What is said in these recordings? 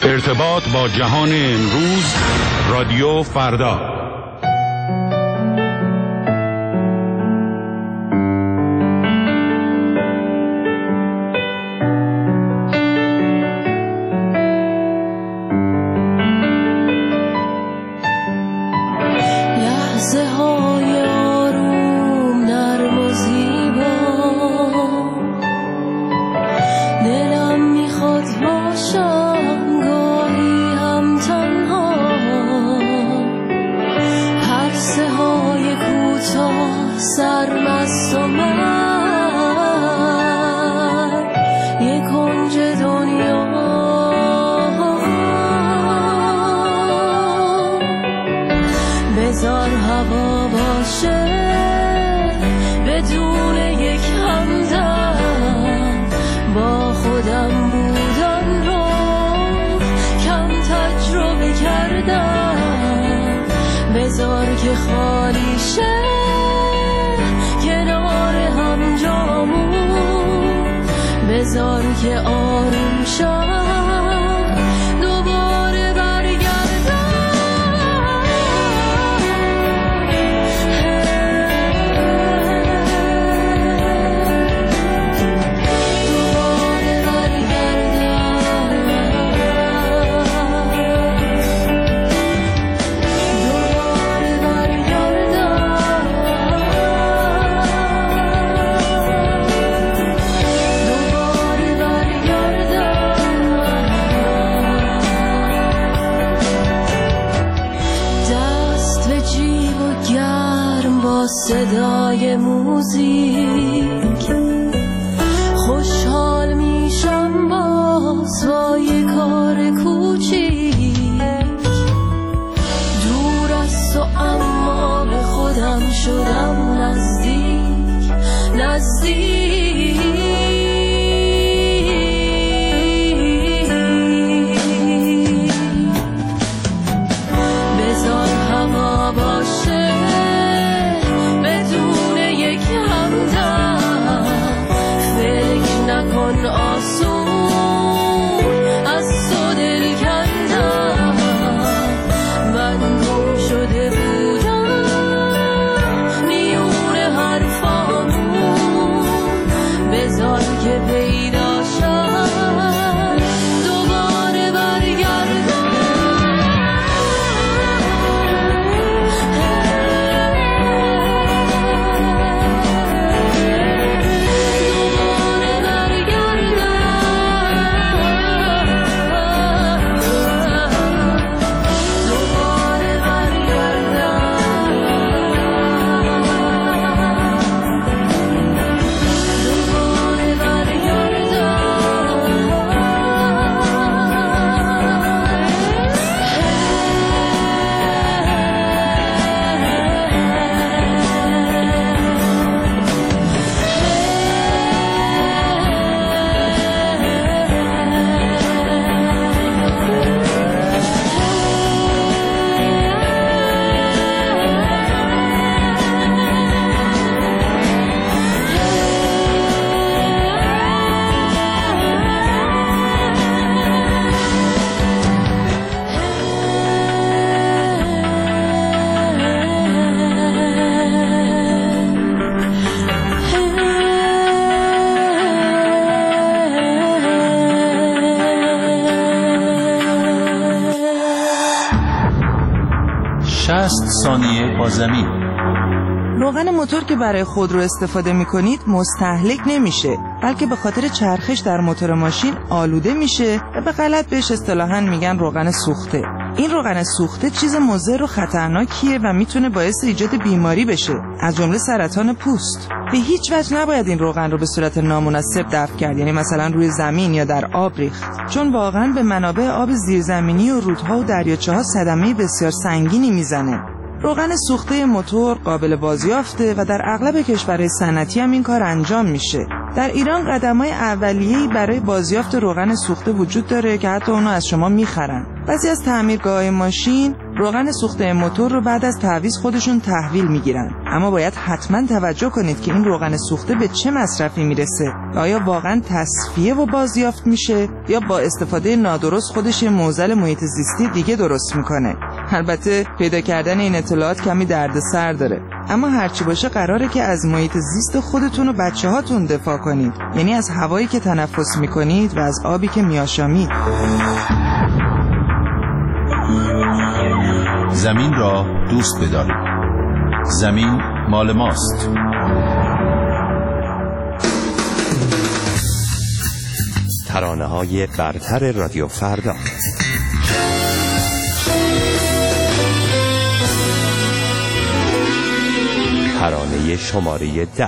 ارتباط با جهان امروز، رادیو فردا. بذار هوا باشه بدون یک همدم، با خودم بودن رو کم تجربه کردم. بذار که خالی شه کنار هم جامون، بذار که آروم شه صدای موزیک. خوشحال میشم باز با یه کار کوچیک، دور است و اما به خودم شدم نزدیک نزدیک. بذار هوا باشه آسون از تو دل کندم. من گم شده بودم میون حرفامون، بذار که پیدا شد دوباره برگردم. ثانیه با زمین. روغن موتور که برای خودرو استفاده می‌کنید مستهلک نمیشه، بلکه به خاطر چرخش در موتور ماشین آلوده میشه و به غلط بهش اصطلاحاً میگن روغن سوخته. این روغن سوخته چیز مضر و خطرناکیه و میتونه باعث ایجاد بیماری بشه، از جمله سرطان پوست. به هیچ وجه نباید این روغن رو به صورت نامناسب دفع کرد، یعنی مثلا روی زمین یا در آب ریخت، چون واقعاً به منابع آب زیرزمینی و رودها و دریاچه‌ها صدمه بسیار سنگینی میزنه. روغن سوخته موتور قابل بازیافته و در اغلب کشورهای صنعتی هم این کار انجام میشه. در ایران قدم‌های اولیه‌ای برای بازیافت روغن سوخته وجود داره که حتی اونو از شما میخرن. بعضی از تعمیرگاه‌های ماشین روغن سوخته موتور رو بعد از تعویض خودشون تحویل میگیرن. اما باید حتما توجه کنید که این روغن سوخته به چه مصرفی میرسه. آیا واقعا تصفیه و بازیافت میشه یا با استفاده نادرست خودش معضل محیط زیستی دیگه درست میکنه؟ البته پیدا کردن این اطلاعات کمی دردسر داره، اما هرچی باشه قراره که از محیط زیست خودتون و بچه‌هاتون دفاع کنید، یعنی از هوایی که تنفس میکنید و از آبی که میآشامید. زمین را دوست بدارید. زمین مال ماست. ترانه‌های برتر رادیو فردا. ترانه شماره 10.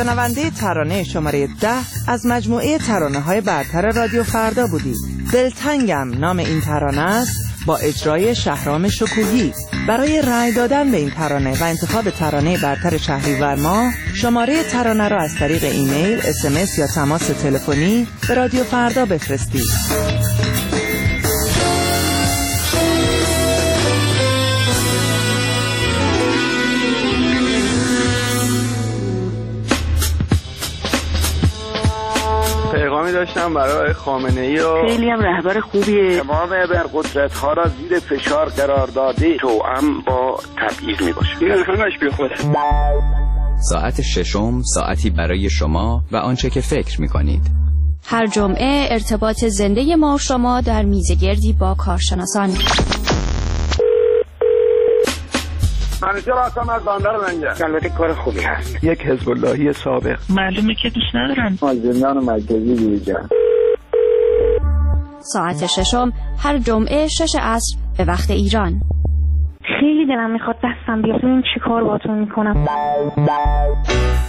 شنونده ترانه شماره 10 از مجموعه ترانه‌های برتر رادیو فردا بودید. دلتنگم نام این ترانه است با اجرای شهرام شکوهی. برای رأی دادن به این ترانه و انتخاب ترانه برتر شهریور ماه شماره ترانه را از طریق ایمیل، SMS یا تماس تلفنی به رادیو فردا بفرستید. پیغامی داشتم برای خامنه‌ای و خیلی هم رهبر خوبیه. تمام ابرقدرت‌ها را زیر فشار قرار داده توأم با تبعیض میباشه. این همش بی خوده. ساعت ششم ساعتی برای شما و آنچه که فکر می‌کنید. هر جمعه ارتباط زنده ما و شما در میزگردی با کارشناسان. منیجر هستم از بندر لنگر. البته کار خوبی هست. یک حزب اللهی سابق. معلومه که دوست ندارم. از زندان مرکزی بیرون. ساعت ششم هر جمعه 6 عصر به وقت ایران. خیلی دلم میخواد دستم بیاد. این چی کار باتون میکنم؟